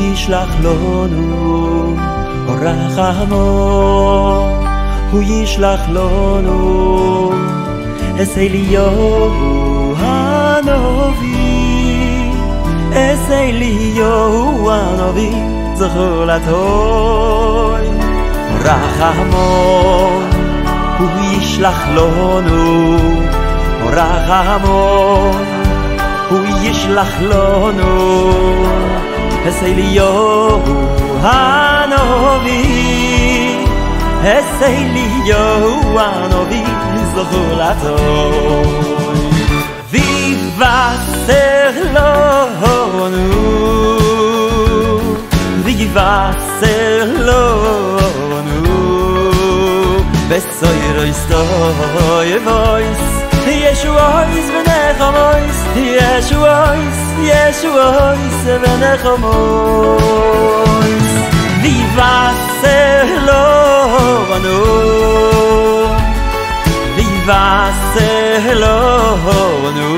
ישלח לנו רחמו, הוא ישלח לנו את אליהו הנביא, את אליהו הנביא זכור לטוב רחמו, הוא ישלח לנו רחמו, הוא ישלח לנו את אליהו הנביא, את אליהו הנביא זכור לטוב ויבשר לנו, ויבשר לנו בסויר יסטויבויס ישועויס ונחמויס, ישועויס ונחמויס ויבשר לנו, ויבשר לנו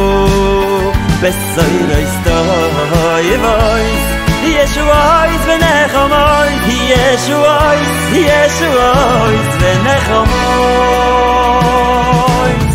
בסויר יסטויבויס ישועויס ונחמויס, ישועויס ונחמויס.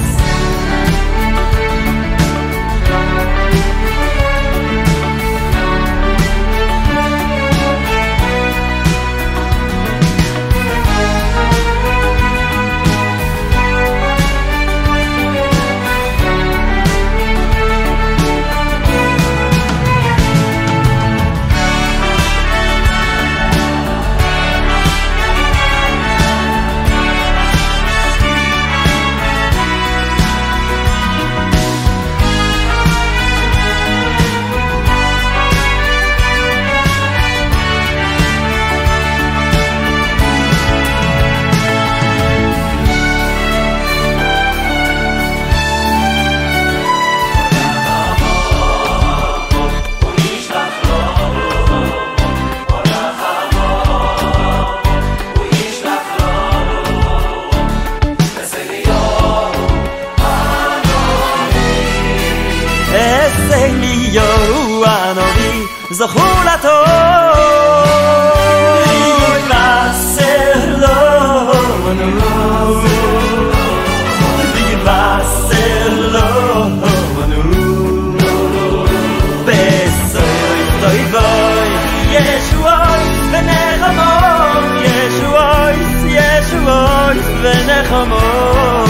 זכור לטוב ויבשר לנו, ויבשר לנו בסויר יסטויבוי ישועויס ונחמויס, ישועויס ונחמויס